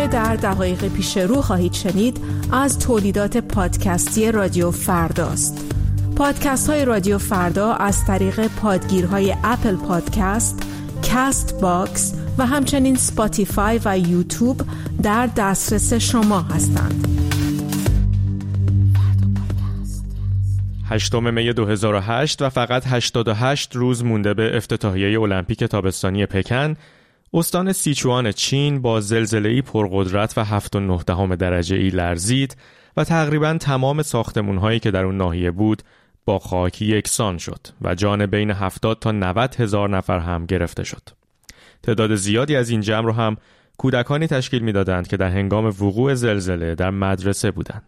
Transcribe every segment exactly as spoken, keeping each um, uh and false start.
آنچه در دقایق پیش رو خواهید شنید از تولیدات پادکستی رادیو فرداست. پادکست های رادیو فردا از طریق پادگیرهای اپل پادکست، کست باکس و همچنین سپاتیفای و یوتیوب در دسترس شما هستند. هشتم می دو هزار و هشت و فقط هشتاد و هشت روز مونده به افتتاحیه المپیک تابستانی پکن، استان سیچوان چین با زلزله‌ای پرقدرت و هفت و نه دهم درجه ای لرزید و تقریباً تمام ساختمان‌هایی که در اون ناحیه بود با خاک یکسان شد و جان بین هفتاد تا نود هزار نفر هم گرفته شد. تعداد زیادی از این جمع رو هم کودکانی تشکیل می‌دادند که در هنگام وقوع زلزله در مدرسه بودند.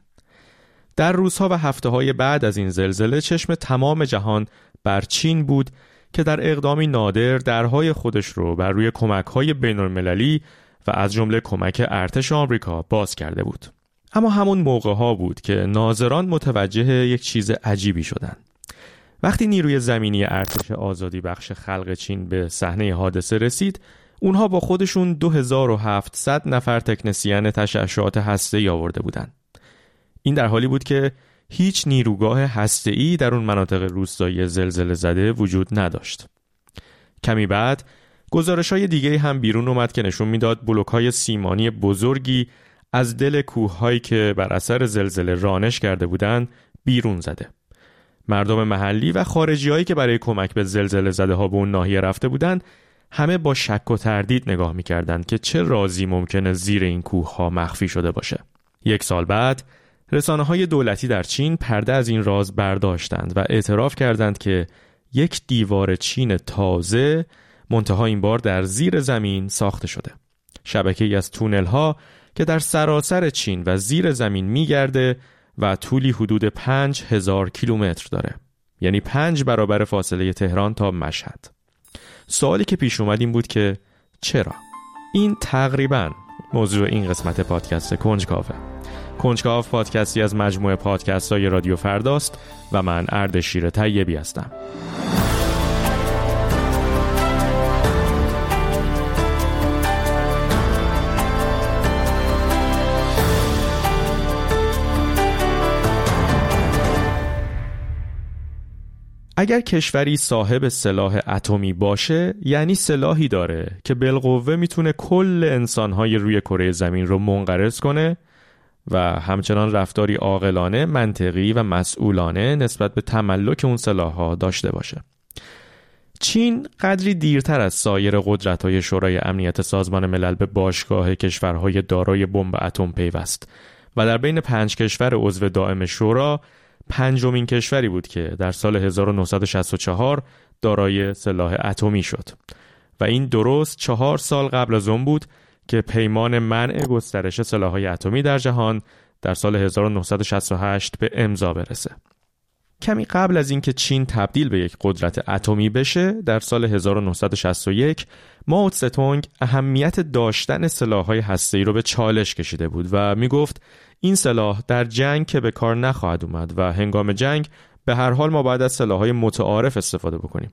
در روزها و هفته‌های بعد از این زلزله چشم تمام جهان بر چین بود که در اقدامی نادر درهای خودش رو بر روی کمک‌های بین‌المللی و از جمله کمک ارتش آمریکا باز کرده بود. اما همون موقع‌ها بود که ناظران متوجه یک چیز عجیبی شدند. وقتی نیروی زمینی ارتش آزادی بخش خلق چین به صحنه حادثه رسید، اونها با خودشون دو هزار و هفتصد نفر تکنسین تشعشعات هسته‌ای آورده بودند. این در حالی بود که هیچ نیروگاه هسته‌ای در اون مناطق روستایی زلزله زده وجود نداشت. کمی بعد گزارش‌های دیگه هم بیرون اومد که نشون میداد بلوک‌های سیمانی بزرگی از دل کوه‌هایی که بر اثر زلزله رانش کرده بودند بیرون زده. مردم محلی و خارجی‌هایی که برای کمک به زلزله زده‌ها به اون ناحیه رفته بودند همه با شک و تردید نگاه می‌کردند که چه رازی ممکنه زیر این کوه‌ها مخفی شده باشه. یک سال بعد رسانه‌های دولتی در چین پرده از این راز برداشتند و اعتراف کردند که یک دیوار چین تازه منتها این بار در زیر زمین ساخته شده. شبکه‌ای از تونل‌ها که در سراسر چین و زیر زمین می‌گرده و طولی حدود پنج هزار کیلومتر داره. یعنی پنج برابر فاصله تهران تا مشهد. سوالی که پیش اومد این بود که چرا؟ این تقریباً موضوع این قسمت پادکست کنجکاوه. کنجکاو پادکستی از مجموعه پادکست‌های رادیو فرداست و من اردشیر طیبی هستم. اگر کشوری صاحب سلاح اتمی باشه، یعنی سلاحی داره که بالقوه میتونه کل انسان‌های روی کره زمین رو منقرض کنه و همچنان رفتاری عاقلانه، منطقی و مسئولانه نسبت به تملک اون سلاح‌ها داشته باشه. چین قدری دیرتر از سایر قدرت‌های شورای امنیت سازمان ملل به باشگاه کشورهای دارای بمب اتم پیوست و در بین پنج کشور عضو دائم شورا پنجمین کشوری بود که در سال هزار و نهصد و شصت و چهار دارای سلاح اتمی شد و این درست چهار سال قبل از اون بود که پیمان منع گسترش سلاح‌های اتمی در جهان در سال هزار و نهصد و شصت و هشت به امضا برسه. کمی قبل از اینکه چین تبدیل به یک قدرت اتمی بشه، در سال هزار و نهصد و شصت و یک مائو تسه اهمیت داشتن سلاح‌های هسته‌ای رو به چالش کشیده بود و میگفت این سلاح در جنگ که به کار نخواهد اومد و هنگام جنگ به هر حال ما باید از سلاح‌های متعارف استفاده بکنیم.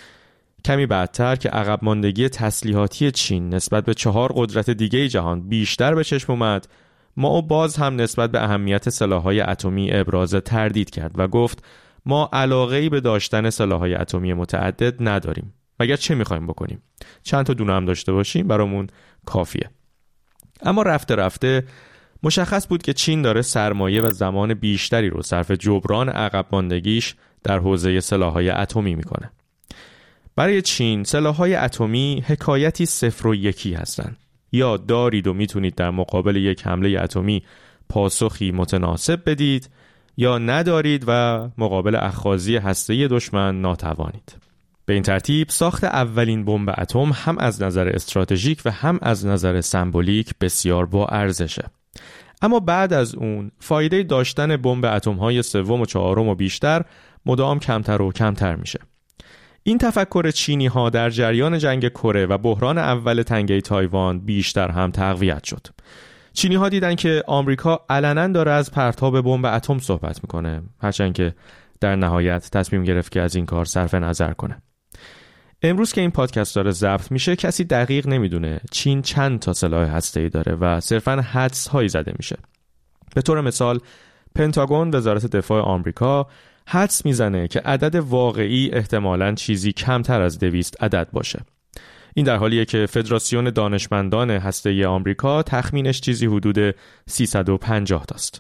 کمی بعدتر که عقب ماندگی تسلیحاتی چین نسبت به چهار قدرت دیگه جهان بیشتر به چشم اومد، مائو باز هم نسبت به اهمیت سلاح‌های اتمی ابراز تردید کرد و گفت ما علاقه‌ای به داشتن سلاح‌های اتمی متعدد نداریم. مگر چه می‌خوایم بکنیم؟ چند تا دونه هم داشته باشیم برامون کافیه. اما رفته رفته مشخص بود که چین داره سرمایه و زمان بیشتری رو صرف جبران عقب ماندگیش در حوزه سلاح‌های اتمی میکنه. برای چین سلاح‌های اتمی حکایتی صفر و یکی هستن. یا دارید و میتونید در مقابل یک حمله اتمی پاسخی متناسب بدید، یا ندارید و مقابل اخاذی هسته‌ای دشمن ناتوانید. به این ترتیب ساخت اولین بمب اتم هم از نظر استراتژیک و هم از نظر سمبولیک بسیار با ارزشه. اما بعد از اون فایده داشتن بمب اتم‌های سوم و چهارم و بیشتر مدام کمتر و کمتر میشه. این تفکر چینی‌ها در جریان جنگ کره و بحران اول تنگه تایوان بیشتر هم تقویت شد. چینی‌ها دیدن که آمریکا علنا داره از پرتاب بمب اتم صحبت میکنه، هرچند که در نهایت تصمیم گرفت که از این کار صرف نظر کنه. امروز که این پادکست داره ضبط میشه کسی دقیق نمیدونه چین چند تا سلاح هسته‌ای داره و صرفاً حدس هایی زده میشه. به طور مثال پنتاگون، وزارت دفاع آمریکا، حدس میزنه که عدد واقعی احتمالاً چیزی کمتر از دویست عدد باشه. این در حالیه که فدراسیون دانشمندان هسته‌ای آمریکا تخمینش چیزی حدود سیصد و پنجاه تاست.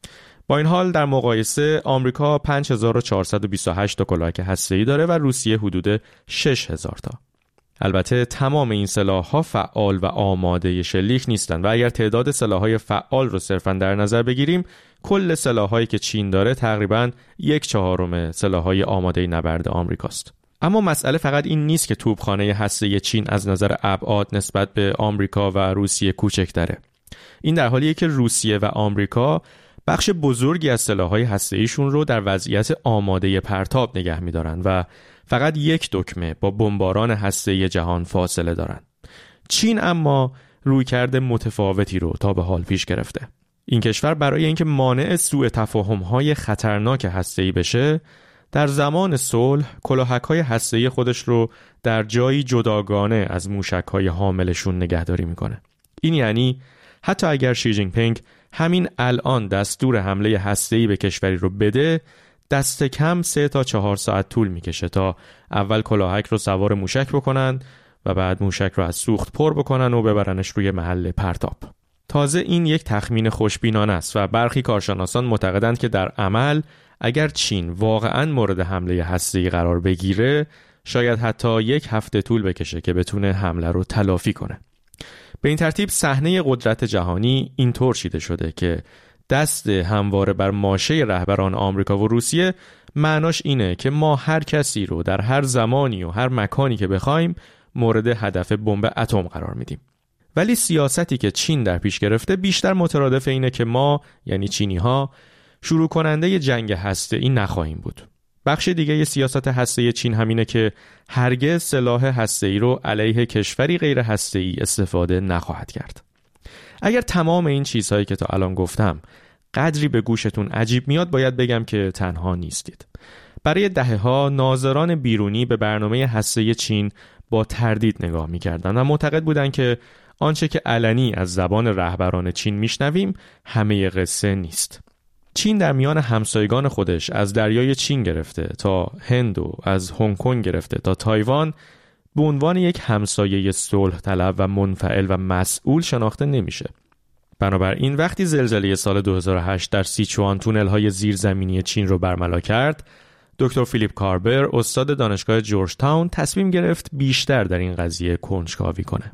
با این حال در مقایسه آمریکا پنج هزار و چهارصد و بیست و هشت تا کلاهک هسته‌ای داره و روسیه حدود شش هزار تا. البته تمام این سلاح‌ها فعال و آماده شلیک نیستند و اگر تعداد سلاح‌های فعال رو صرفاً در نظر بگیریم، کل سلاح‌هایی که چین داره تقریباً یک چهارم سلاح‌های آماده نبرد آمریکاست. اما مسئله فقط این نیست که توپخانه هسته‌ای چین از نظر ابعاد نسبت به آمریکا و روسیه کوچکتره. این در حالیه که روسیه و آمریکا بخش بزرگی از سلاح‌های هسته‌ایشون رو در وضعیت آماده پرتاب نگه می‌دارن و فقط یک دکمه با بمباران هسته‌ای جهان فاصله دارن. چین اما رویکرد متفاوتی رو تا به حال پیش گرفته. این کشور برای اینکه مانع سوء تفاهم‌های خطرناک هسته‌ای بشه، در زمان صلح کلاهک‌های هسته‌ای خودش رو در جایی جداگانه از موشک‌های حاملشون نگهداری می‌کنه. این یعنی حتی اگر شی جین پینگ همین الان دستور حمله هسته‌ای به کشوری رو بده، دست کم سه تا چهار ساعت طول میکشه تا اول کلاهک رو سوار موشک بکنن و بعد موشک رو از سوخت پر بکنن و ببرنش روی محل پرتاب. تازه این یک تخمین خوشبینانه است و برخی کارشناسان معتقدند که در عمل اگر چین واقعاً مورد حمله هسته‌ای قرار بگیره، شاید حتی یک هفته طول بکشه که بتونه حمله رو تلافی کنه. به این ترتیب صحنه قدرت جهانی اینطور چیده شده که دست همواره بر ماشه رهبران آمریکا و روسیه معناش اینه که ما هر کسی رو در هر زمانی و هر مکانی که بخوایم مورد هدف بمب اتم قرار میدیم. ولی سیاستی که چین در پیش گرفته بیشتر مترادف اینه که ما، یعنی چینی ها، شروع کننده جنگ هسته‌ای نخواهیم بود. بخش دیگه ی سیاست هسته‌ای چین همینه که هرگز سلاح هسته‌ای رو علیه کشوری غیر هسته‌ای استفاده نخواهد کرد. اگر تمام این چیزهایی که تا الان گفتم قدری به گوشتون عجیب میاد، باید بگم که تنها نیستید. برای دهه‌ها ناظران بیرونی به برنامه هسته‌ای چین با تردید نگاه می‌کردند و معتقد بودند که آنچه که علنی از زبان رهبران چین میشنویم همه قصه نیست. چین در میان همسایگان خودش از دریای چین گرفته تا هند و از هنگ کنگ گرفته تا تایوان به عنوان یک همسایه صلح طلب و منفعل و مسئول شناخته نمیشه. بنابراین وقتی زلزله سال دو هزار و هشت در سیچوان تونل‌های زیرزمینی چین رو برملا کرد، دکتر فیلیپ کاربر، استاد دانشگاه جورج تاون، تصمیم گرفت بیشتر در این قضیه کنجکاوی کنه.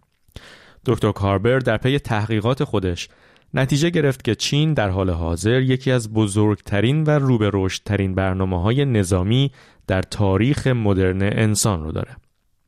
دکتر کاربر در پی تحقیقات خودش نتیجه گرفت که چین در حال حاضر یکی از بزرگترین و رو به رشدترین برنامه‌های نظامی در تاریخ مدرن انسان رو داره.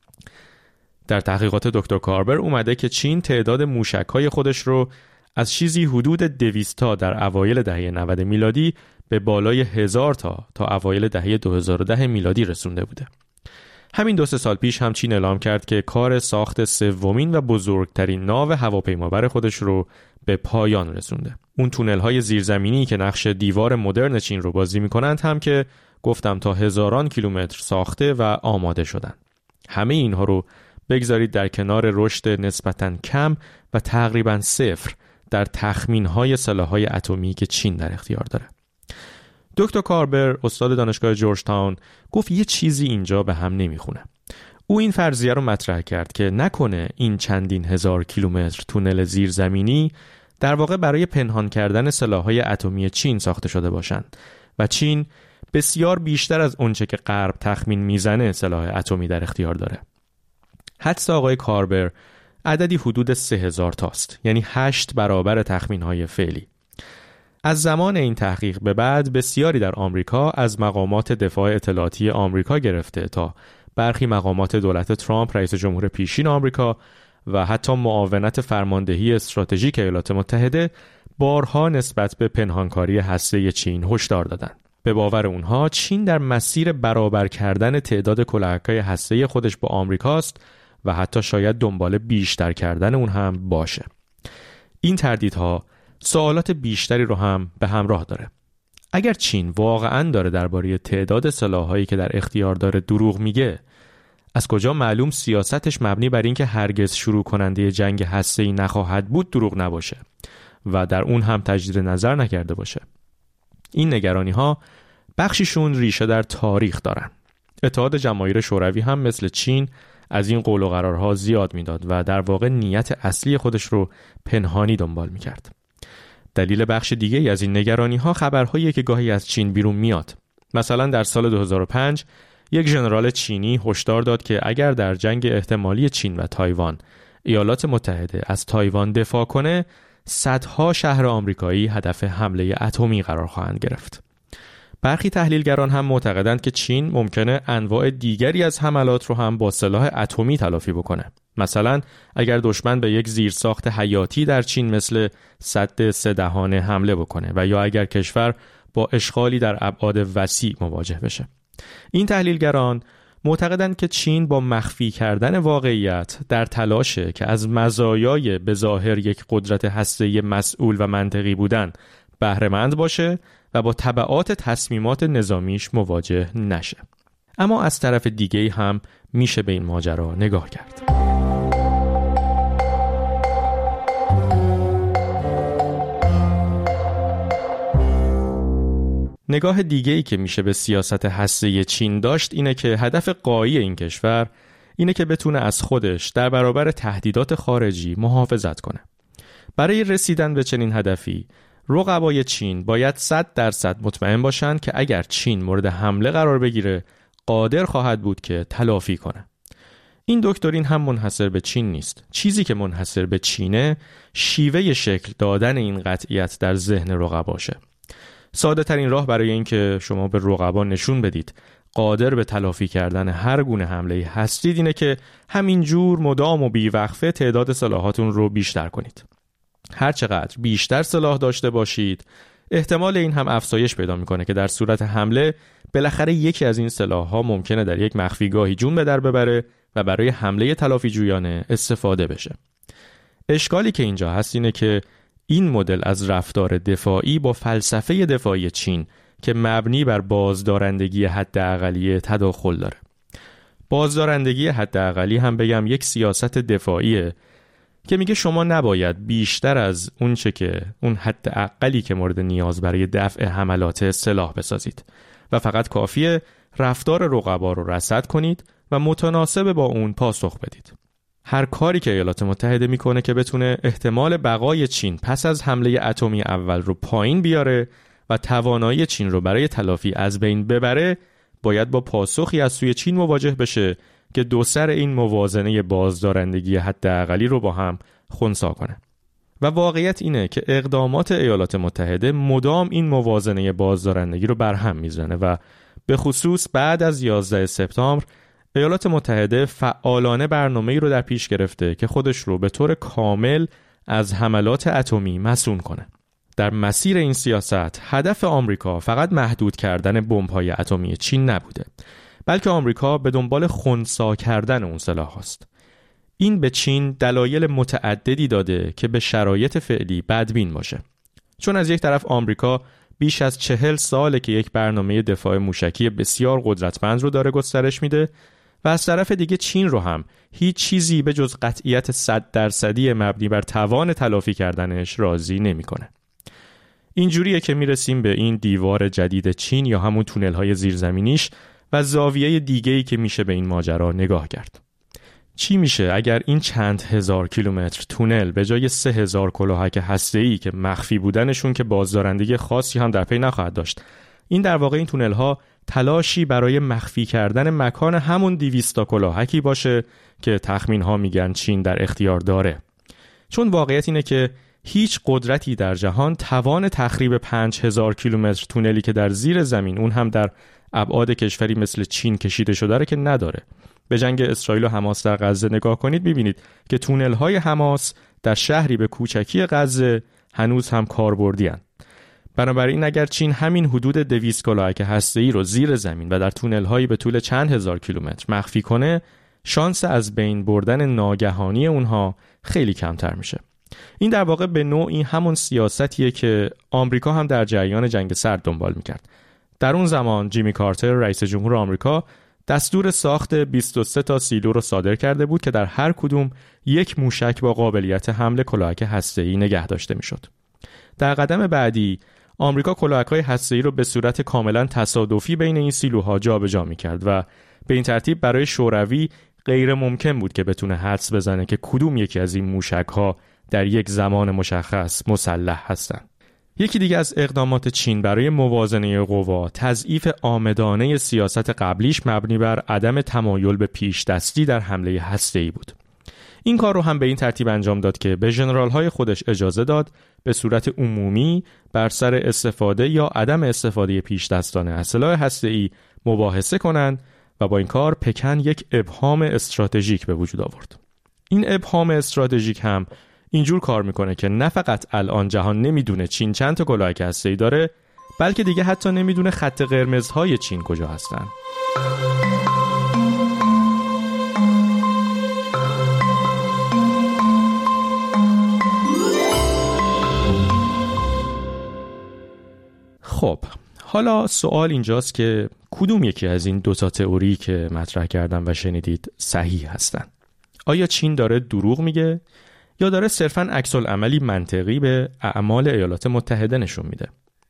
در تحقیقات دکتر کاربر اومده که چین تعداد موشک‌های خودش رو از چیزی حدود دویست تا در اوایل دهه نود میلادی به بالای هزار تا تا اوایل دهه دو هزار و ده میلادی رسونده بوده. همین دو سه سال پیش هم چین اعلام کرد که کار ساخت سومین و بزرگترین ناو هواپیمابر خودش رو به پایان رسونده. اون تونل‌های زیرزمینی که نقش دیوار مدرن چین رو بازی می‌کنند هم که گفتم تا هزاران کیلومتر ساخته و آماده شدن. همه اینها رو بگذارید در کنار رشد نسبتاً کم و تقریباً صفر در تخمین‌های سلاح‌های اتمی که چین در اختیار داره. دکتر کاربر، استاد دانشگاه جورج تاون، گفت یه چیزی اینجا به هم نمیخونه. او این فرضیه رو مطرح کرد که نکنه این چندین هزار کیلومتر تونل زیرزمینی در واقع برای پنهان کردن سلاح‌های اتمی چین ساخته شده باشند و چین بسیار بیشتر از اونچه که غرب تخمین میزنه سلاح اتمی در اختیار داره. حدس آقای کاربر عددی حدود سه هزار تاست، یعنی هشت برابر تخمین‌های فعلی. از زمان این تحقیق به بعد بسیاری در آمریکا، از مقامات دفاع اطلاعاتی آمریکا گرفته تا برخی مقامات دولت ترامپ رئیس جمهور پیشین آمریکا و حتی معاونت فرماندهی استراتژیک ایالات متحده، بارها نسبت به پنهانکاری هسته‌ای چین هشدار دادند. به باور اونها چین در مسیر برابر کردن تعداد کلاهک‌های هسته‌ای خودش با آمریکاست و حتی شاید دنبال بیشتر کردن اون هم باشه. این تردیدها سوالات بیشتری رو هم به همراه داره. اگر چین واقعاً داره درباره تعداد سلاح‌هایی که در اختیار داره دروغ میگه، از کجا معلوم سیاستش مبنی بر اینکه هرگز شروع کننده جنگ هسته‌ای نخواهد بود دروغ نباشه و در اون هم تجدید نظر نکرده باشه؟ این نگرانی‌ها بخشیشون ریشه در تاریخ دارن. اتحاد جماهیر شوروی هم مثل چین از این قول و قرارها زیاد میداد و در واقع نیت اصلی خودش رو پنهانی دنبال میکرد. دلیل بخش دیگه ای از این نگرانی‌ها خبرهایی که گاهی از چین بیرون میاد. مثلا در سال دو هزار و پنج یک ژنرال چینی هشدار داد که اگر در جنگ احتمالی چین و تایوان ایالات متحده از تایوان دفاع کنه، صدها شهر آمریکایی هدف حمله اتمی قرار خواهند گرفت. برخی تحلیلگران هم معتقدند که چین ممکنه انواع دیگری از حملات رو هم با سلاح اتمی تلافی بکنه. مثلا اگر دشمن به یک زیرساخت حیاتی در چین مثل سد سه دهانه حمله بکنه و یا اگر کشور با اشغالی در ابعاد وسیع مواجه بشه. این تحلیلگران معتقدند که چین با مخفی کردن واقعیت در تلاشه که از مزایای بظاهر یک قدرت هسته‌ای مسئول و منطقی بودن بهره مند باشه و با تبعات تصمیمات نظامیش مواجه نشه. اما از طرف دیگه هم میشه به این ماجرا نگاه کرد. نگاه دیگه‌ای که میشه به سیاست هسته‌ای چین داشت اینه که هدف غایی این کشور اینه که بتونه از خودش در برابر تهدیدات خارجی محافظت کنه. برای رسیدن به چنین هدفی رقبای چین باید صد درصد مطمئن باشند که اگر چین مورد حمله قرار بگیره قادر خواهد بود که تلافی کنه. این دکترین هم منحصر به چین نیست. چیزی که منحصر به چینه شیوه شکل دادن این قطعیت در ذهن رقباشه. ساده ترین راه برای این که شما به رقبا نشون بدید قادر به تلافی کردن هر گونه حمله هستید اینه که همینجور مدام و بیوقفه تعداد سلاحاتون رو بیشتر کنید. هر چقدر بیشتر سلاح داشته باشید احتمال این هم افزایش پیدا میکنه که در صورت حمله بالاخره یکی از این سلاح‌ها ممکنه در یک مخفیگاهی جون به در ببره و برای حمله تلافی جویانه استفاده بشه. اشکالی که اینجا هست اینه که این مدل از رفتار دفاعی با فلسفه دفاعی چین که مبنی بر بازدارندگی حداقلی تداخل داره. بازدارندگی حداقلی هم بگم یک سیاست دفاعیه که میگه شما نباید بیشتر از اون چه که اون حداقلی که مورد نیاز برای دفع حملات سلاح بسازید و فقط کافیه رفتار رقبا رو رصد کنید و متناسب با اون پاسخ بدید. هر کاری که ایالات متحده میکنه که بتونه احتمال بقای چین پس از حمله اتمی اول رو پایین بیاره و توانایی چین رو برای تلافی از بین ببره باید با پاسخی از سوی چین مواجه بشه که دو سر این موازنه بازدارندگی حداقلی رو با هم خنثی کنه. و واقعیت اینه که اقدامات ایالات متحده مدام این موازنه بازدارندگی رو برهم میزنه و به خصوص بعد از یازده سپتامبر ایالات متحده فعالانه برنامه‌ای رو در پیش گرفته که خودش رو به طور کامل از حملات اتمی مصون کنه. در مسیر این سیاست هدف آمریکا فقط محدود کردن بمب‌های اتمی چین نبوده، بلکه آمریکا به دنبال خنثی کردن اون سلاح است. این به چین دلایل متعددی داده که به شرایط فعلی بدبین باشه. چون از یک طرف آمریکا بیش از چهل ساله که یک برنامه دفاع موشکی بسیار قدرتمند رو داره گسترش میده و از طرف دیگه چین رو هم هیچ چیزی به جز قطعیت صد درصدی مبنی بر توان تلافی کردنش راضی نمیکنه. اینجوریه که میرسیم به این دیوار جدید چین یا همون تونل‌های زیرزمینیش و زاویه دیگه‌ای که میشه به این ماجرا نگاه کرد. چی میشه اگر این چند هزار کیلومتر تونل به جای سه هزار کلاهک هسته‌ای که مخفی بودنشون که بازدارندگی خاصی هم در پی نخواهد داشت، این در واقع این تونل‌ها تلاشی برای مخفی کردن مکان همون دویست تا کلاهکی باشه که تخمین‌ها میگن چین در اختیار داره. چون واقعیت اینه که هیچ قدرتی در جهان توان تخریب پنج هزار کیلومتر تونلی که در زیر زمین اون هم در ابعاد کشوری مثل چین کشیده شده رو که نداره. به جنگ اسرائیل و حماس در غزه نگاه کنید می‌بینید که تونل‌های حماس در شهری به کوچکی غزه هنوز هم کاربردی هستند. بنابراین اگر چین همین حدود دویست کلاهک هسته‌ای رو زیر زمین و در تونل‌هایی به طول چند هزار کیلومتر مخفی کنه، شانس از بین بردن ناگهانی اونها خیلی کمتر میشه. این در واقع به نوعی همون سیاستیه که آمریکا هم در جریان جنگ سرد دنبال میکرد. در اون زمان جیمی کارتر رئیس جمهور آمریکا دستور ساخت بیست و سه تا سیلو رو صادر کرده بود که در هر کدوم یک موشک با قابلیت حمل کلاهک هسته‌ای نگه داشته میشد. در قدم بعدی آمریکا کلاهک‌های هسته‌ای رو به صورت کاملا تصادفی بین این سیلوها جابجا می‌کرد و به این ترتیب برای شوروی غیر ممکن بود که بتونه حدس بزنه که کدوم یکی از این موشک‌ها در یک زمان مشخص مسلح هستند. یکی دیگه از اقدامات چین برای موازنه قوا تضعیف عامدانه سیاست قبلیش مبنی بر عدم تمایل به پیش دستی در حمله هسته‌ای بود. این کار رو هم به این ترتیب انجام داد که به ژنرال‌های خودش اجازه داد به صورت عمومی بر سر استفاده یا عدم استفاده پیش دستانه از سلاح هسته‌ای مباحثه کنند و با این کار پکن یک ابهام استراتژیک به وجود آورد. این ابهام استراتژیک هم اینجور کار میکنه که نه فقط الان جهان نمیدونه چین چند تا کلاهک هسته‌ای داره، بلکه دیگه حتی نمیدونه خط قرمزهای چین کجا هستن. خب حالا سوال اینجاست که کدوم یکی از این دو تا تئوری که مطرح کردم و شنیدید صحیح هستن؟ آیا چین داره دروغ میگه یا داره صرفاً عکس العملی منطقی به اعمال ایالات متحده نشون میده؟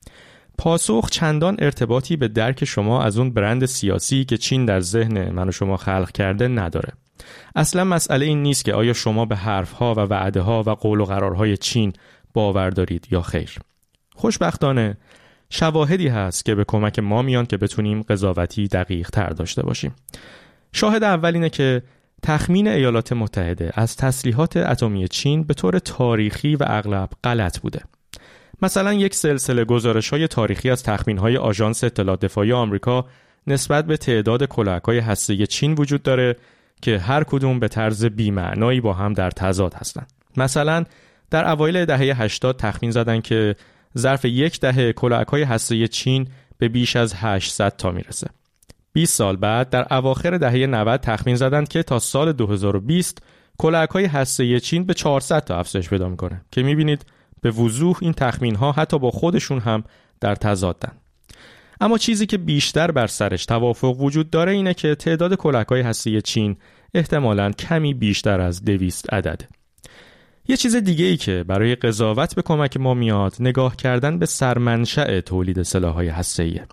پاسخ چندان ارتباطی به درک شما از اون برند سیاسی که چین در ذهن من و شما خلق کرده نداره. اصلا مسئله این نیست که آیا شما به حرفها و وعده‌ها و قول و قرارهای چین باور دارید یا خیر. خوشبختانه شواهدی هست که به کمک ما میان که بتونیم قضاوتی دقیق تر داشته باشیم. شاهد اول اینه که تخمین ایالات متحده از تسلیحات اتمی چین به طور تاریخی و اغلب غلط بوده. مثلا یک سلسله گزارش‌های تاریخی از تخمین‌های آژانس اطلاعات دفاعی آمریکا نسبت به تعداد کلاهک‌های هسته‌ای چین وجود داره که هر کدوم به طرز بی‌معنایی با هم در تضاد هستند. مثلا در اوایل دهه هشتاد تخمین زدن که ظرف یک دهه کلاهک‌های هسته‌ای چین به بیش از هشتصد تا میرسه. بیست سال بعد در اواخر دهه نود تخمین زدند که تا سال دو هزار و بیست کلاهک‌های هسته‌ای چین به چهارصد تا افزایش پیدا می‌کنه که می‌بینید به وضوح این تخمین‌ها حتی با خودشون هم در تضادن. اما چیزی که بیشتر بر سرش توافق وجود داره اینه که تعداد کلاهک‌های هسته‌ای چین احتمالاً کمی بیشتر از دویست عدده. یه چیز دیگه ای که برای قضاوت به کمک ما میاد نگاه کردن به سرمنشأ تولید سلاح‌های هسته‌ایه.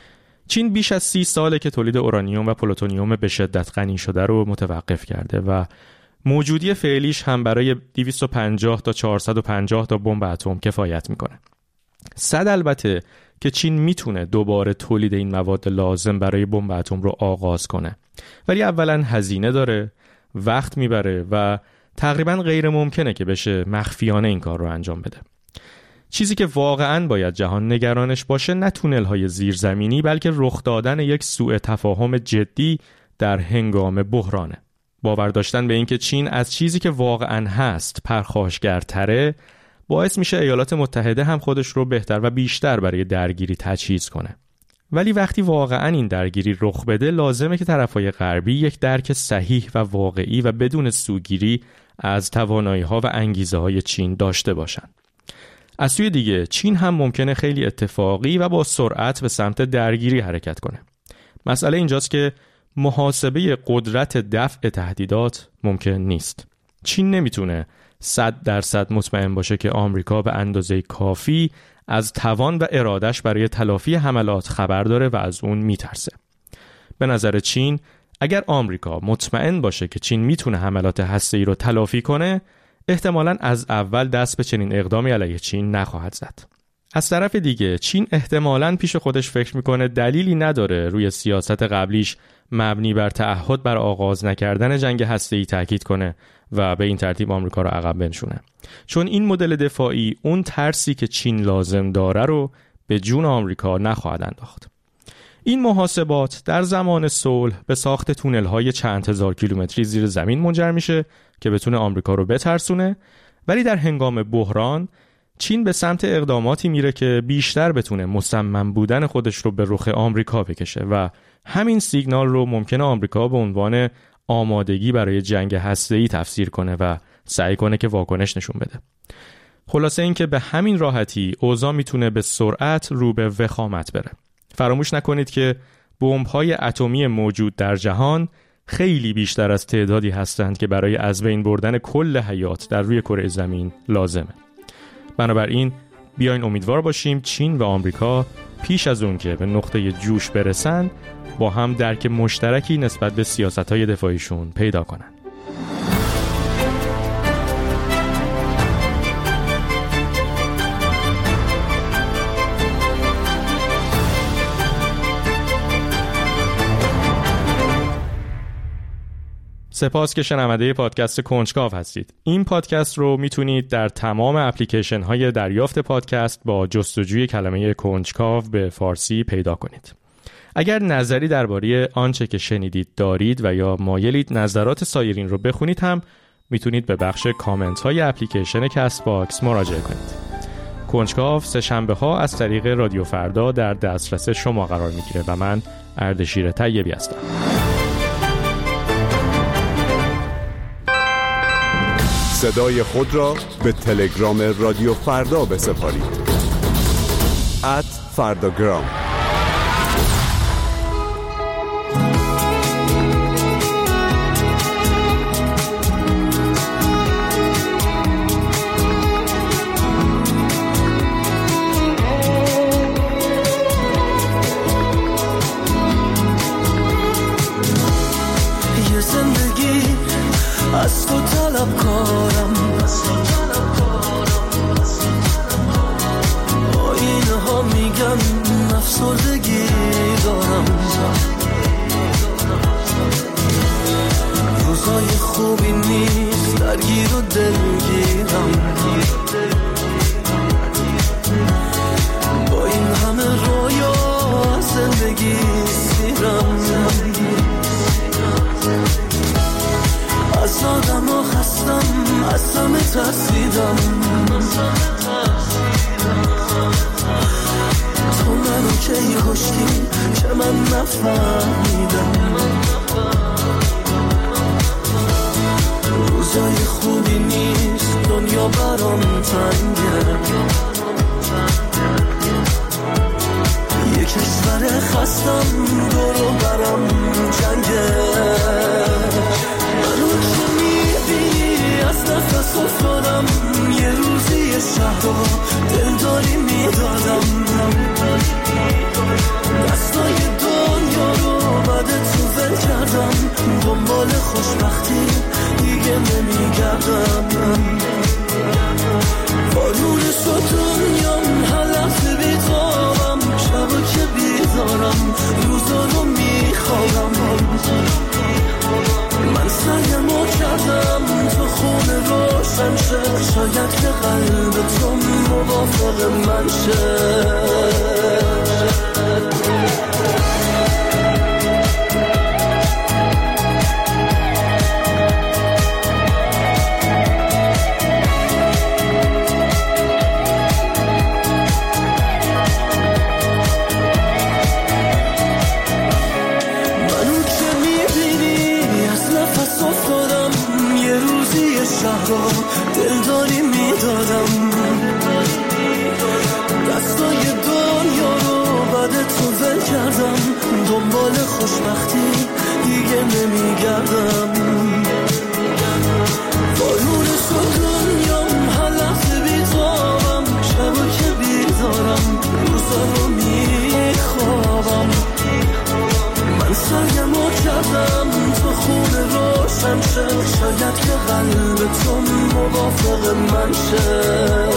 چین بیش از سی ساله که تولید اورانیوم و پلوتونیوم به شدت غنی شده رو متوقف کرده و موجودی فعلیش هم برای دویست و پنجاه تا چهارصد و پنجاه تا بمب اتم کفایت میکنه. صد البته که چین میتونه دوباره تولید این مواد لازم برای بمب اتم رو آغاز کنه، ولی اولا هزینه داره، وقت میبره و تقریبا غیر ممکنه که بشه مخفیانه این کار رو انجام بده. چیزی که واقعاً باید جهان نگرانش باشه نه تونل‌های زیرزمینی بلکه رخ دادن یک سوء تفاهم جدی در هنگام بحرانه. باور داشتن به اینکه چین از چیزی که واقعاً هست پرخاشگرتره باعث میشه ایالات متحده هم خودش رو بهتر و بیشتر برای درگیری تجهیز کنه. ولی وقتی واقعاً این درگیری رخ بده لازمه که طرفای غربی یک درک صحیح و واقعی و بدون سوگیری از توانایی‌ها و انگیزه‌های چین داشته باشن. از سوی دیگه چین هم ممکنه خیلی اتفاقی و با سرعت به سمت درگیری حرکت کنه. مسئله اینجاست که محاسبه قدرت دفع تهدیدات ممکن نیست. چین نمیتونه صد درصد مطمئن باشه که آمریکا به اندازه کافی از توان و ارادش برای تلافی حملات خبر داره و از اون میترسه. به نظر چین اگر آمریکا مطمئن باشه که چین میتونه حملات هسته‌ای رو تلافی کنه احتمالاً از اول دست به چنین اقدامی علیه چین نخواهد زد. از طرف دیگه چین احتمالاً پیش خودش فکر میکنه دلیلی نداره روی سیاست قبلیش مبنی بر تعهد بر آغاز نکردن جنگ هسته‌ای تاکید کنه و به این ترتیب آمریکا رو عقب بنشونه. چون این مدل دفاعی اون ترسی که چین لازم داره رو به جون آمریکا نخواهد انداخت. این محاسبات در زمان صلح به ساخت تونل‌های چند هزار کیلومتری زیر زمین منجر میشه که بتونه آمریکا رو بترسونه، ولی در هنگام بحران چین به سمت اقداماتی میره که بیشتر بتونه مصمم بودن خودش رو به رخ آمریکا بکشه و همین سیگنال رو ممکنه آمریکا به عنوان آمادگی برای جنگ هسته‌ای تفسیر کنه و سعی کنه که واکنش نشون بده. خلاصه این که به همین راحتی اوضاع میتونه به سرعت رو به وخامت بره. فراموش نکنید که بمب‌های اتمی موجود در جهان خیلی بیشتر از تعدادی هستند که برای از بین بردن کل حیات در روی کره زمین لازمه. بنابراین بیاین امیدوار باشیم چین و آمریکا پیش از اون که به نقطه جوش برسن با هم درک مشترکی نسبت به سیاست‌های دفاعیشون پیدا کنن. سپاس که شنونده پادکست کنجکاو هستید. این پادکست رو میتونید در تمام اپلیکیشن های دریافت پادکست با جستجوی کلمه کنجکاو به فارسی پیدا کنید. اگر نظری درباره آنچه که شنیدید دارید و یا مایلید نظرات سایرین رو بخونید هم میتونید به بخش کامنت های اپلیکیشن کست باکس مراجعه کنید. کنجکاو سه شنبه ها از طریق رادیو فردا در دسترس شما قرار میگیره و من اردشیر طیبی هستم. صدای خود را به تلگرام رادیو فردا بسپارید. ات فرداگرام. یه زندگی از تو طلب کارم، آینه ها میگن افسردگی دارم، روزای خوبی نیست درگیر و دلگیرم، با این همه رویا زندگی سیرم، از آدم ها خستم، از همه ترسیدم، تو منو کی کشتی که من نفهمیدم، روزای خوبی نیست دنیا برام تنگه، یه کشور خستم دورو برام جنگه، منو که میبینی از نفس افتادم، یه روزی یه شهر رو دلداری میدادم، دستای دنیا رو بعد تو ول کردم، دنبال خوشبختی دیگه نمیگردم، بارون شد دنیام هر لحظه بیتابم، شبا که بیدارم روزا رو میخوابم، من سعیمو کردم تو خونه روشن شه، شاید که قلب تو موافق من شه. دلداری میدادم، دستای دنیا رو بعد تو ول کردم، دنبال خوشبختی دیگه نمیگردم، بارون شد دنیام هر لحظه بیتابم، شبا که بیدارم روزا رو میخوابم، من سعیمو کردم تو خونه روشن شه، شاید که قلب تو موافق من شه.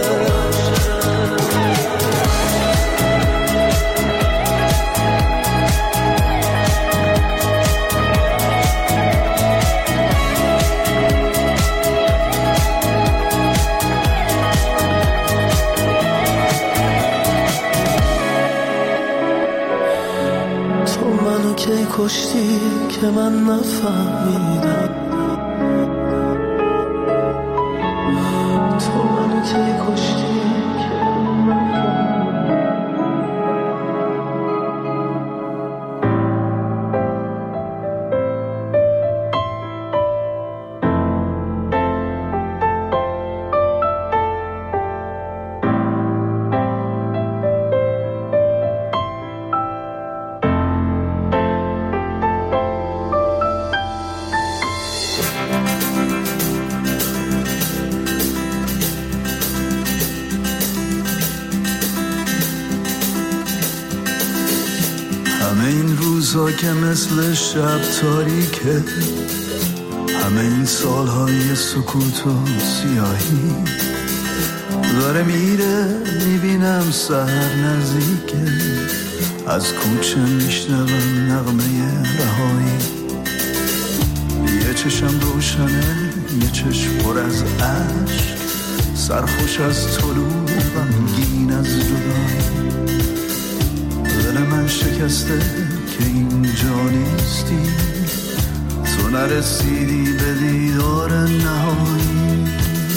تو منو کی کشتی که من نفهمیدم، تو منو کی کشتی که من نفهمیدم. همه این روزها که مثل شب تاریکه، همه این سالهای سکوت و سیاهی داره میره، میبینم سحر نزدیکه، از کوچه میشنوم نغمه رهایی. یه چشم روشنه، یه چشم پر از عشق، سرخوش از طلوع غمگین از جدایی. دل من شکسته که اینجا نیستی، تو نرسیدی به دیدار نهایی.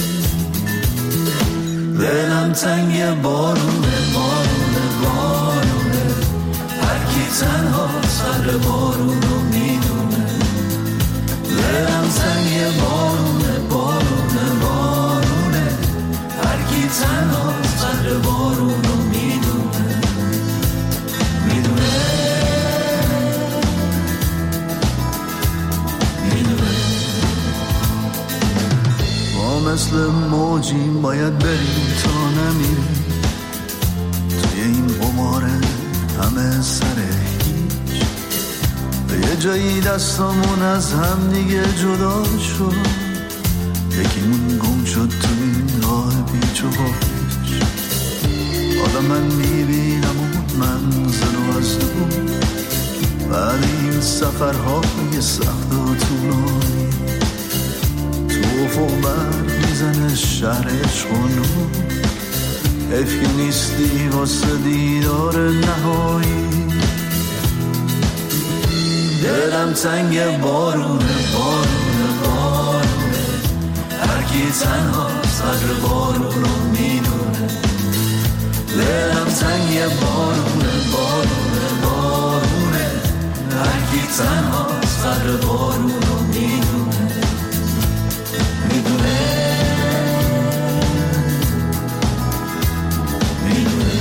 دلم تنگ بارونه بارونه بارونه، هر کی تنها سر بارونو میدونه. دلم تنگ بارونه بارونه بارونه، هر کی تنها سر بارونو میدونه میدونه میدونه. ما مثل موجیم باید بریم تا نمیریم، توی این قماره همه سر هیچ. به یه جایی دستامون از هم دیگه جدا شد، یکیمون گم شد تو این راه پیچ و خاک. حالا من میبینم اون منزل و از دور، بعد این سفرهای سخت و طولانی. تو افق برق میزنه شهر عشق و نور، حیف که نیستی واسه دیدار نهایی. دلم تنگ بارونه بارونه بارونه، هر کی تنها صدر بارونو میدونه. دلم تنگ بارونه بارونه بارونه، هر کی تنها صدر بارونو میدونه میدونه میدونه.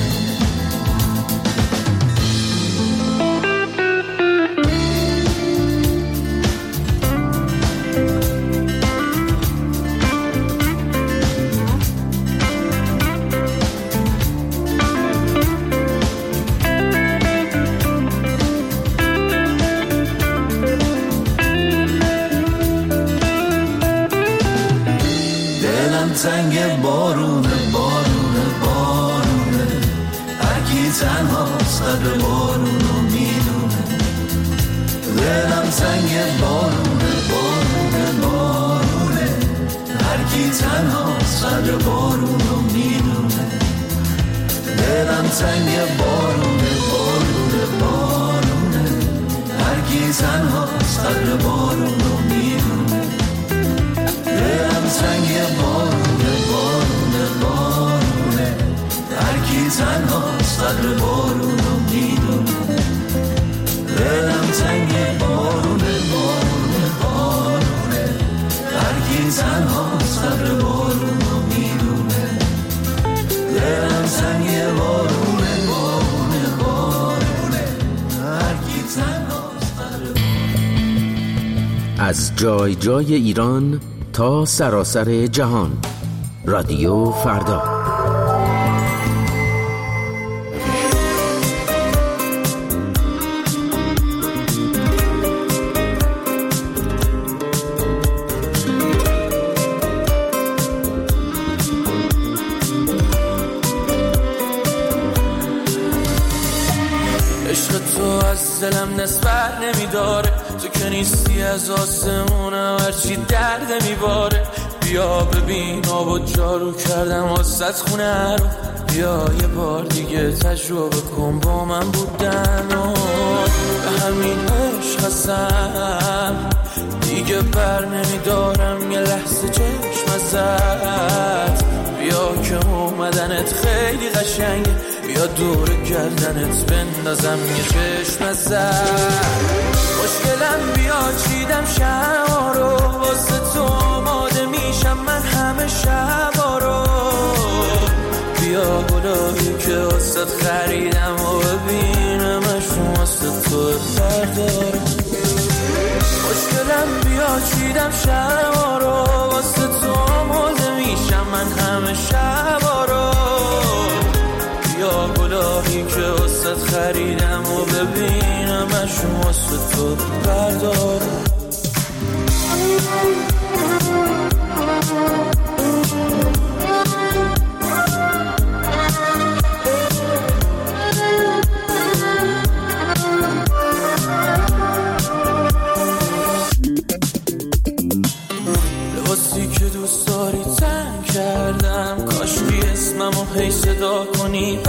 تنگ بارونه بارونه بارونه، هر کی تنها صدر بارونو میدونه. دلم تنگ بارونه بارونه بارونه، هر کی تنها صدر بارونو میدونه. دلم تنگ بارونه بارونه بارونه، هر کی تنها صدر بارونو میدونه. دلم تنگ بارونه بارونه بارونه، هر کی تنها صدر بارونو میدونه. دلم تنگ بارونه بارونه بارونه، هر کی تنها صدر بارونو میدونه. دلم تنگ بارونه بارونه بارونه، هر کی تنها صدر. از جای جای ایران تا سراسر جهان، رادیو فردا. عشق تو از دلم نسبت نمیداره، تو که نیستی از آسمونم هرچی درد میباره. بیا ببین آب و جارو کردم واسه خونه رو، بیا یه بار دیگه تجربه کن با من بودن. و به همین عشق هستم دیگه بر نمیدارم یه لحظه چشم ازت. بیا که اومدنت خیلی قشنگه، بیا دور گردنت بندازم یه چشم ازت. مشکلم بیا چیدم شما رو، واسه تو آماده میشم من همه شبا رو. بیا گلایی که واسه خریدم و ببینمشون واسه تو بردارم. مشکلم بیا چیدم شما رو، واسه تو آماده میشم من همه شبا رو. بیا گلایی گلایی که واسه خریدم و ببینمش واسه تو بردارم. لباسی که دوست داری تن کردم، کاشکی اسممو هی صدا کنی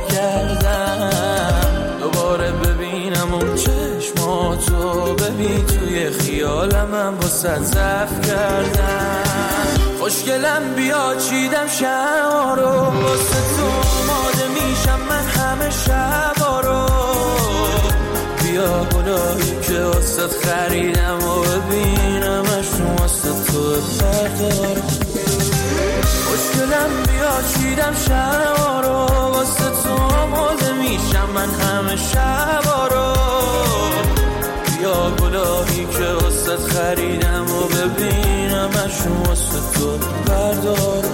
برگردم، دوباره ببینم اون چشماتو، ببین توی خیالمم واسه ضعف کردم. خوشگلم بیا چیدم شما رو، واسه تو آماده میشم من همه شبا رو. بیا گلایی که واسه خریدم و ببینمش واسه تو بردارم. خوشگلم بیا چیدم شما رو، واسه تو آماده میشم من همه شبا رو. بیا گلایی که واسه خریدم و ببینمش واسه تو بردارم.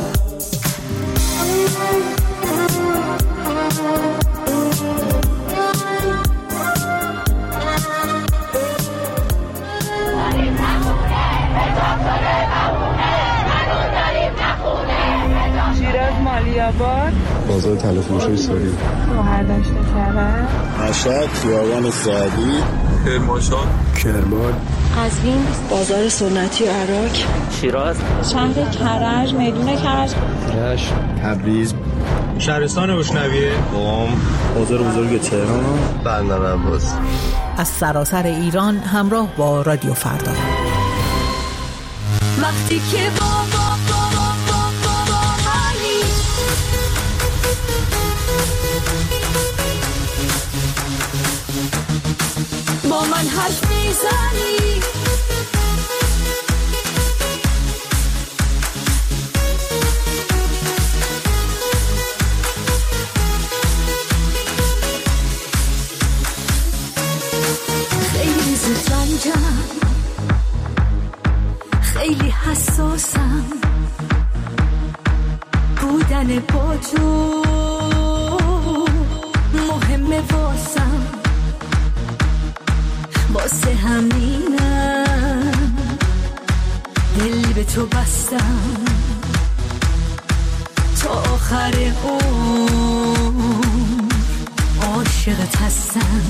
شیراز مالیاباد، بازار تلفروشی سوری، مهردشت کرد، مشهد، خیابان سعدی، کرمانشاه، کرمان، قزوین، بازار سنتی و عراق، شیراز، شهر کرج، میدون کرج، رشت، تبریز، شهرستان بوشنویه، قم، بازار بزرگ تهران، بندر عباس. از سراسر ایران همراه با رادیو فردا. وقتی که بابا بابا بابا بابایی با من حرف میزنی، خیلی زود رنجم، خیلی حساسم، بودن با تو مهمه واسم، واسه همینم دل به تو بستم، تا آخر عمر عاشقت هستم.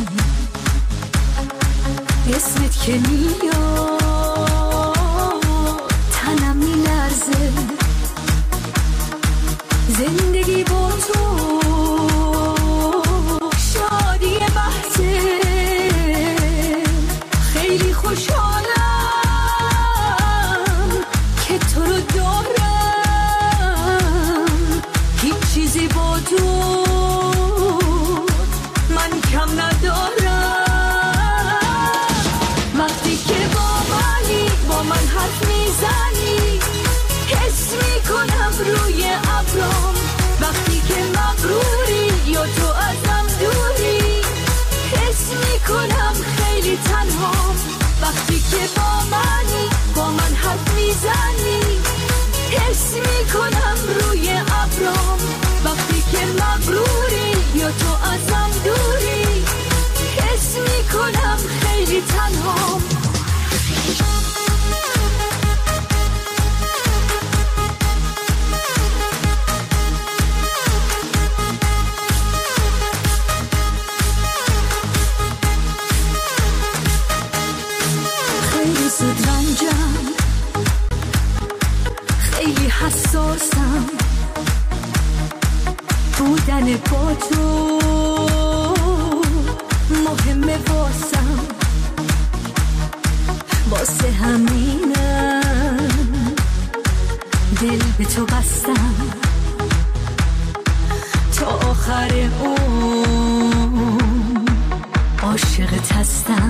اسمت که میاد تنم میلرزه، زندگی با تو شادی بحثه، خیلی خوشحالم که تو رو دارم، هیچ چیزی با تو من کم ندارم. وقتی که با منی با من حرف میزنی، حس میکنم روی ابرام، وقتی که مغروری یا تو ازم دوری، حس میکنم خیلی تنهام. وقتی که با منی با من حرف میزنی، حس میکنم روی ابرام، وقتی که مغروری یا تو ازم دوری، حس میکنم خیلی تنهام. خیلی زود رنجم، خیلی حساسم، بودن با تو مهمه واسم، واسه همینم دل به تو بستم، تا آخر عمر عاشقت هستم.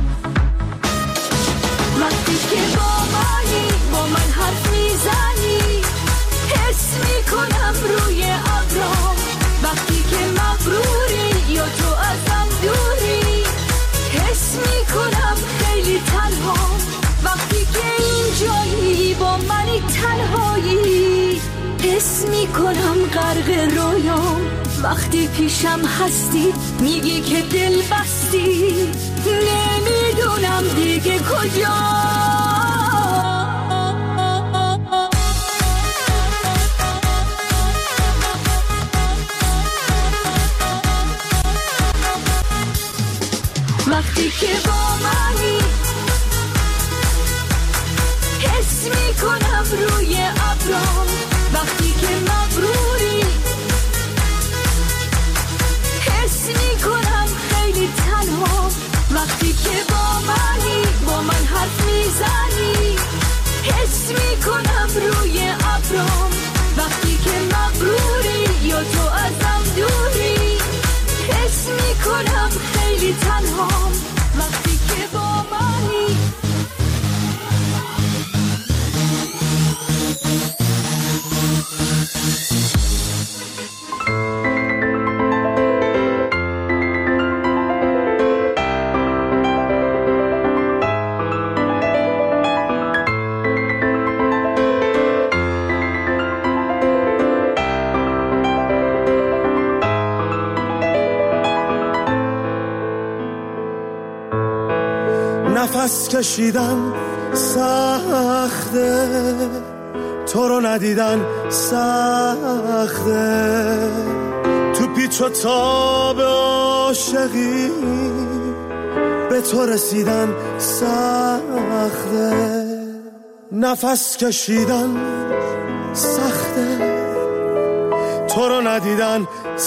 وقتی که با منی با من حرف میزنی، حس میکنم روی ابرام، وقتی که مغروری یا تو ازم دوری، حس میکنم خیلی تنهام. وقتی که اینجایی با منی تنهایی، حس میکنم غرق رویام، وقتی پیشم هستی میگی که دل بستی، نمیدونم دیگه کجا. وقتی که با منی حس میکنم روی ابرام، وقتی که مغروری حس میکنم خیلی تنها، وقتی که با منی با من حرف میزنی حس میکنم روی ابرام، وقتی که مغروری یا تو ازم دوری حس میکنم خیلی تنها، وقتی که با منی. نفس کشیدن سخته، تو رو ندیدن سخته، تو پیچ و تاب عاشقی به تو رسیدن سخته. نفس کشیدن سخته، تو رو ندیدن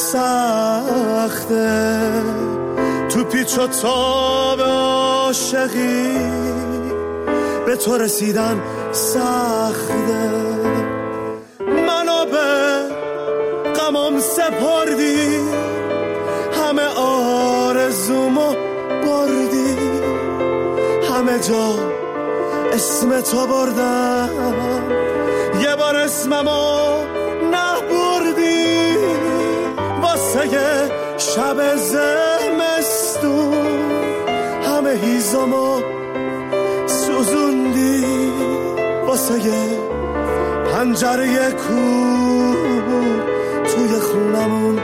سخته، تو پیچ و تاب عاشقی به تو رسیدن سخته. منو به غمم سپردی، همه آرزومو بردی، همه جا اسم تو بردم، یه بار اسممو نبردی. واسه یه شب زمستون همه هیزمو سوزوندی، واسه یه پنجره کور توی خونمون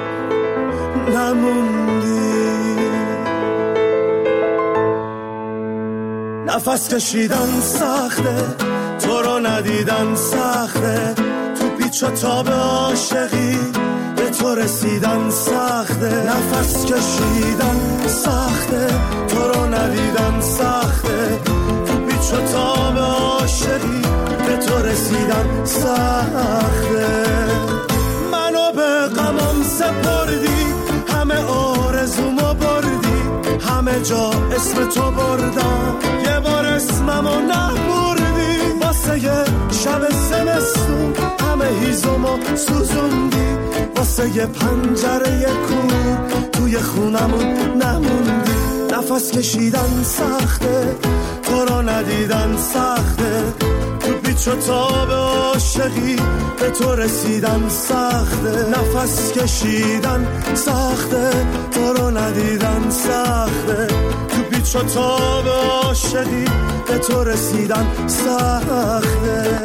نموندی. نفس کشیدن سخته، تو رو ندیدن سخته، تو پیچ و تاب عاشقی به تو رسیدن سخته. نفس کشیدن سخته، تو رو ندیدن سخته، تو پیچ و تاب عاشقی به تو رسیدن سخته. منو به غمم سپردی، همه آرزومو بردی، همه جا اسم تو بردم، یه بار اسممو نبردی. واسه یه شب زمستون همه هیزمو سوزوندی، واسه یه پنجره کور توی خونمون نموندی. نفس کشیدن سخته، تو رو ندیدن سخته، تو پیچ و تاب عاشقی به تو رسیدن سخته. نفس کشیدن سخته، تو رو ندیدن سخته، تو پیچ و تاب عاشقی به تو رسیدن سخته.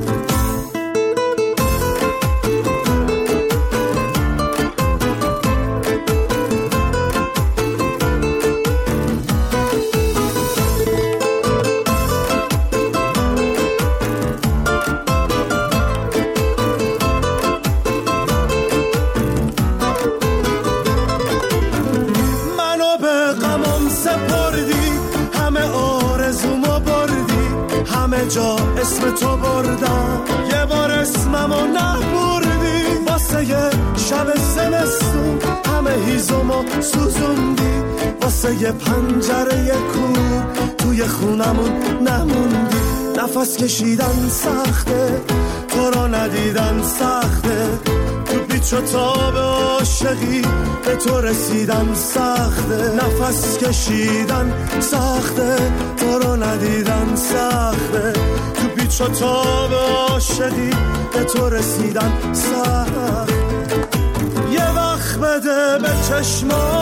جا اسم تو بردم، یه بار اسممو نبردی. واسه یه شب زمستون همه هیزمو سوزوندی، واسه یه پنجره کور توی خونمون نموندی. نفس کشیدن سخته، تو رو ندیدن سخته، تو پیچ و تاب عاشقی به تو رسیدن سخته. نفس کشیدن سخته، تو رو ندیدن سخته، تو پیچ و تاب عاشقی به تو رسیدن سخته. یه وقت بده به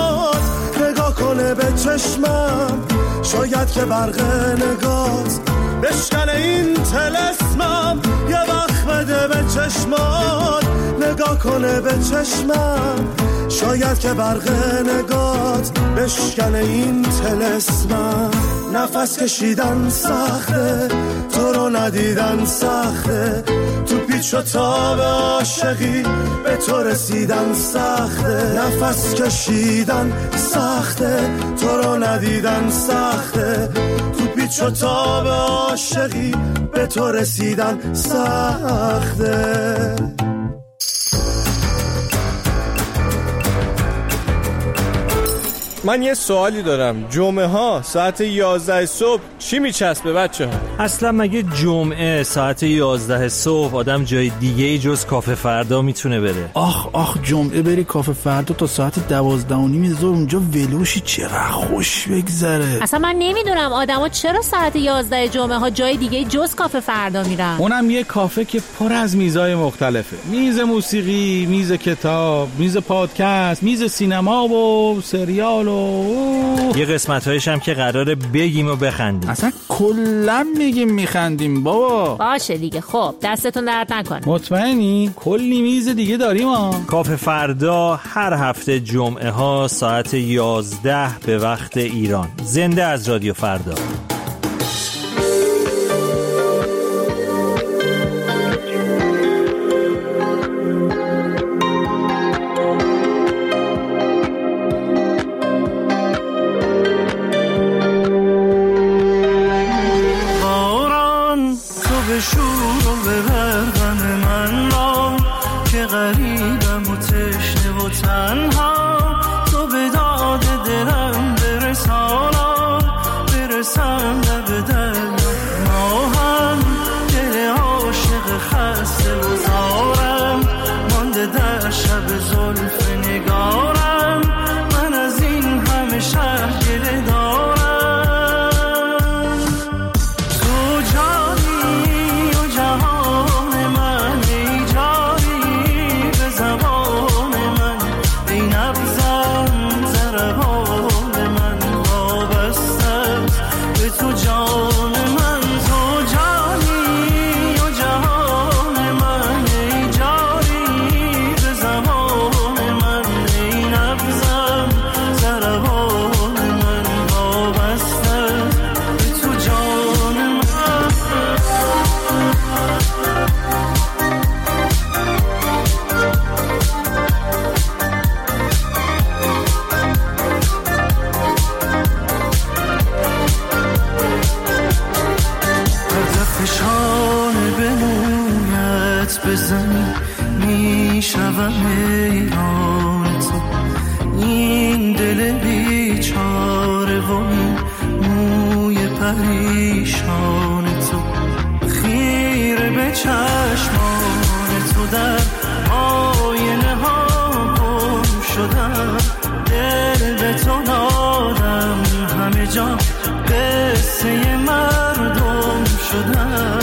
چشمات، نگاه کنه به چشمم، شاید که برق نگات بشکن این طلسمم، یه وقت بده به چشمات، نگاه کنه به چشمم، شاید که برق نگات بشکن این طلسمم. نفس کشیدن سخته، تو رو ندیدن سخته، تو پیچ و تاب عاشقی به تو رسیدن سخته. نفس کشیدن سخته، تو رو ندیدن سخته، تو پیچ و تاب عاشقی به تو رسیدن سخته. من یه سوالی دارم، جمعه ها ساعت یازده صبح چی میچسبه بچه ها؟ اصلا مگه جمعه ساعت یازده صبح آدم جای دیگه جز کافه فردا میتونه بره؟ آخ آخ جمعه بری کافه فردا تا ساعت دوازده و نیم ظهر اونجا ولوشی، چقدر خوش بگذره. اصلا من نمیدونم آدما چرا ساعت یازده جمعه ها جای دیگه جز کافه فردا میرن. اونم یه کافه که پر از میزای مختلفه، میز موسیقی، میز کتاب، میز پادکست، میز سینما و سریال و یه قسمت‌هایش هم که قراره بگیم و بخندیم. اصلا کلا میگیم میخندیم بابا. باشه دیگه، خب دستتون درد نکنه. مطمئنی؟ کلی میز دیگه داریم ها. کافه فردا هر هفته جمعه ها ساعت یازده به وقت ایران. زنده از رادیو فردا. بزنی میشوم حیران تو، این دل بیچاره و این موی پریشان تو، خیره به چشمان تو در آینه ها گم شدم، دل به تو دادم همه جا قصه مردم شدم.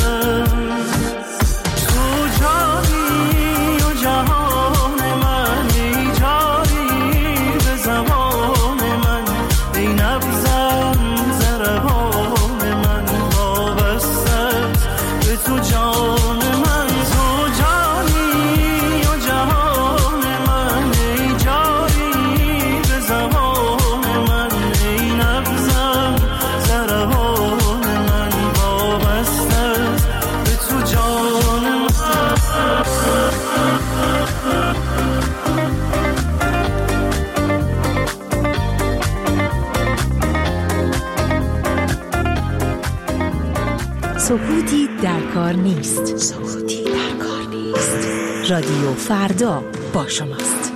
سکوتی در کار نیست. سکوتی در کار نیست. رادیو فردا با شماست.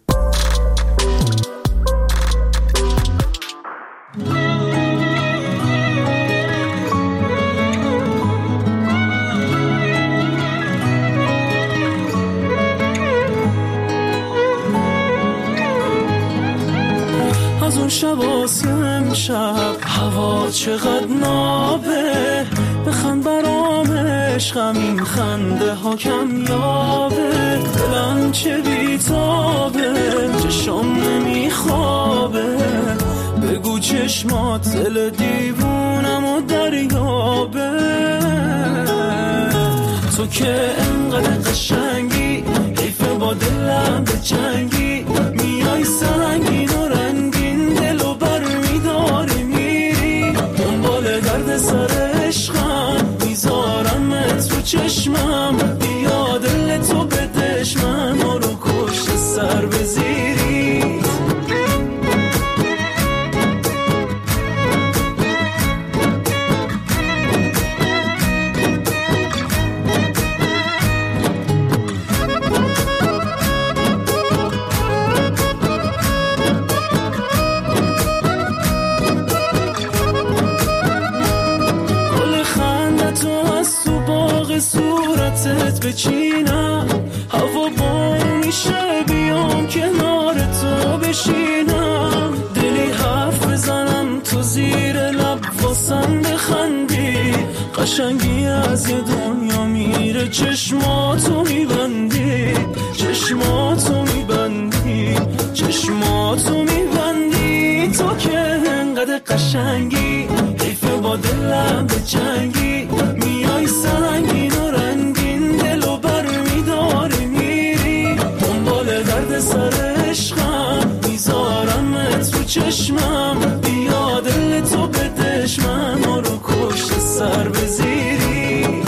از اون شب واسه امشب هوا چقدر نابه، بخند برام عشقم این خنده ها کم یابه، دلم چه بیتابه چشم نمیخوابه، بگو چشمات دل دیوونم و دریابه. که انقدر قشنگی حیفه با دلم به جنگی میای سنگین و رنگین دلو بر میداری میری دنبال درد سر عشقم میذارمت رو چشمم بیا دل تو بدش من رو کشت سر بزیری صورتت بچینم هوا بارون میشه بیام کنار تو بشینم دلی حرف بزنم تو زیر لب واسم بخندی قشنگی از یه دنیا میره چشماتو میبندی چشماتو میبندی چشماتو میبندی تو که انقدر قشنگی حیفه با دلم به جنگی میای سنگین و رنگین دلو بر میداری میری دنبال درد سر عشقم میذارمت رو چشمم بیا دل تو بدش من رو کشت سر بزیری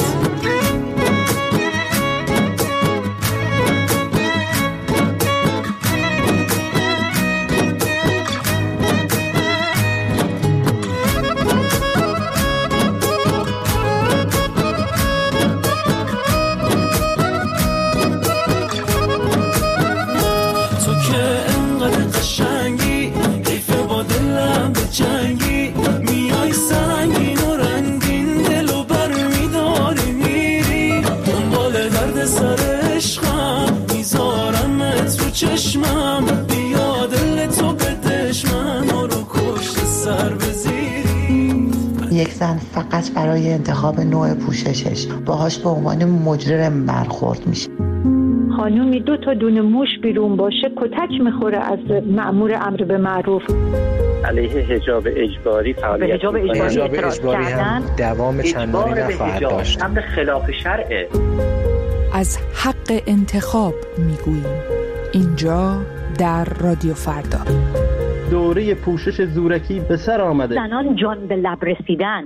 چشمم بیا دل تو بدش من رو کشت سر بزیری یک زن فقط برای انتخاب نوع پوششش باهاش به عنوان مجرم برخورد میشه خانومی دو تا دونه موش بیرون باشه کتک میخوره از مأمور امر به معروف علیه حجاب اجباری فعالیت حجاب اجباری, اجباری هم دوام چندانی نخواهد داشت امر خلاف شرعه از حق انتخاب میگوییم اینجا در رادیو فردا دوره پوشش زورکی به سر آمده زنان جان به لب رسیدن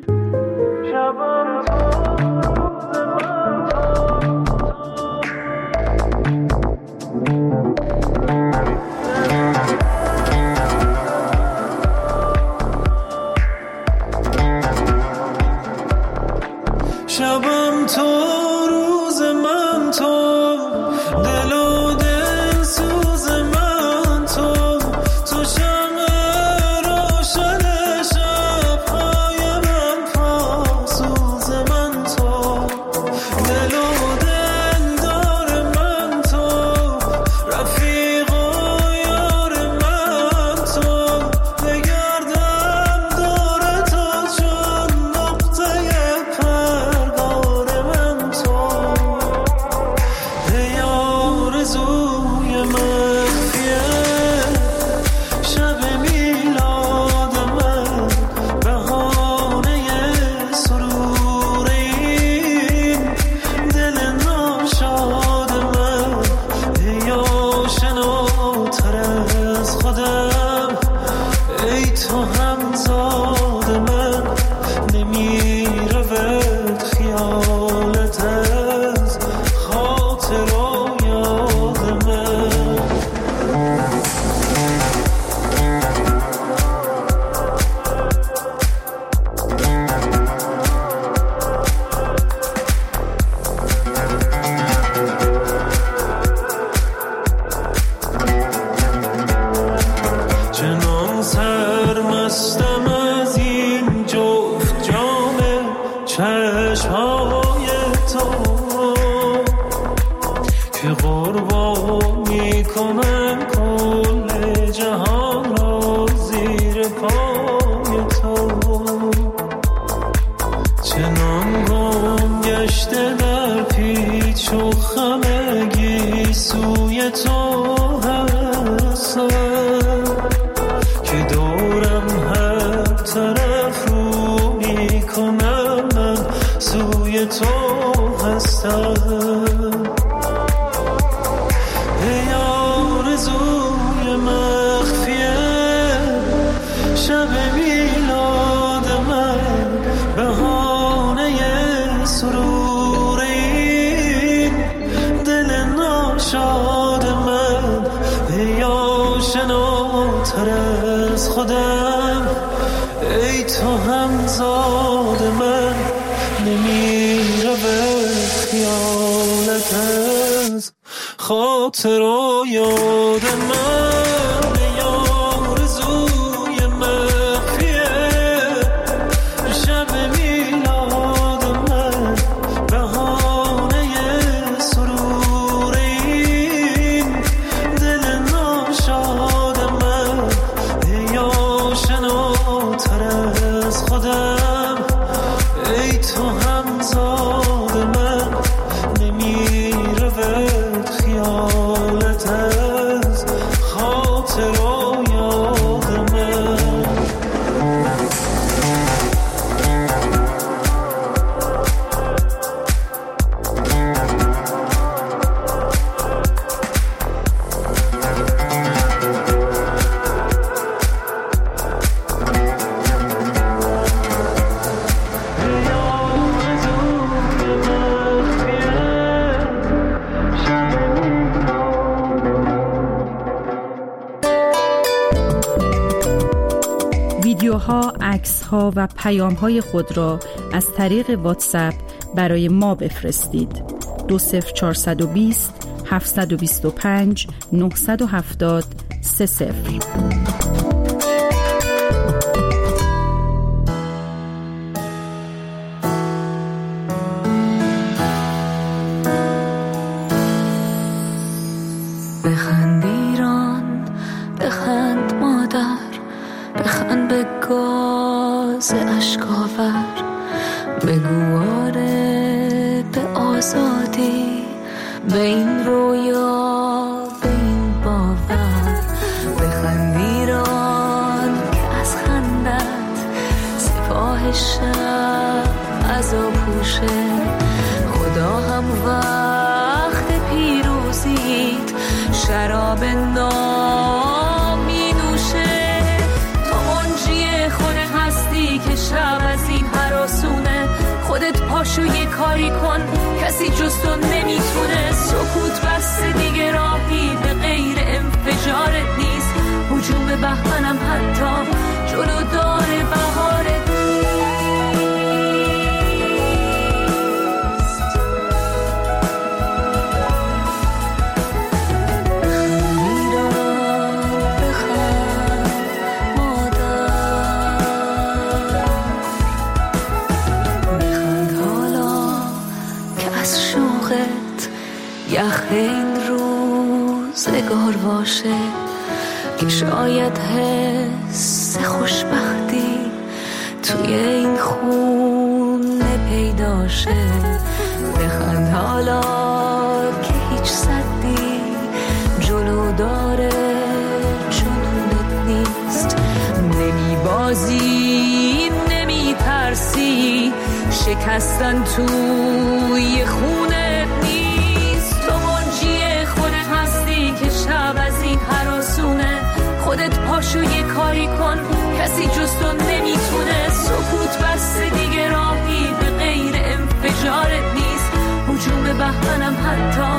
شبم تو روز من تو دل و دل سوز من تو تو شمع روشن شب‌های من پاسوز من تو دل و دل دار من تو رفیق و یار من تو بگردم دور تو چون نقطه پرگار من تو ای آرزوی مخفیه شب میلاد من بهانه سرور این دل ناشاد من ای آشناتر از خودم ای تو همزاد من نمیره ورد خیالت از خاطر و یاد من چنان سرمستم از این جفت جام چشمهای تو که قربانی کنم کل جهان را زیر پای تو چنان گم گشته در پیچ و خم گیسوی تو هستم که دورم هر طرف رو میکنم من سوی تو هستم از خودم، ای تو همزاد من، نمیره به خیالت از خاطر و یاد من، ای آرزوی مخفیه شب میلاد من، بهانه سرور این دل ناشاد من، ای آشناتر از خودم، ای تو همزاد من، نمیره به خیالت از خاطر و یاد من. ویدیوها، عکس‌ها و پیام‌های خود را از طریق واتساپ برای ما بفرستید. دو صفر چهارصد و بیست هفتصد و بیست و پنج نهصد و هفتاد سه صفر. بخند ایران، بخند مادر، بخند به گاز اشکاور، بگو آره به آزادی، به این رویا، به این باور. بخند ایران که از خندت سپاه شب عزا پوشه، خدا هم وقت پیروزیت شراب نام می نوشه. تو منجی خودت هستی که شب از این هراسونه، خودت پاشو یه کاری کن، کسی جز تو نمیتونه. سکوت بس دیگه راهی به غیر انفجارت نیست، هجوم بهمنم حتی جلو داره بهارت یخ این روزگار باشه که شاید حس خوشبختی توی این خونه پیدا شه. بخند حالا که هیچ صدی جلو داره جنونت نیست، نمی بازی نمی ترسی، شکستن توی خونت نیست. تو منجی خودت هستی که شب از این هراسونه، خودت پاشو یه کاری کن، کسی جز تو نمیتونه. سکوت بس دیگه راهی به غیر انفجارت نیست، هجوم بهمنم حتی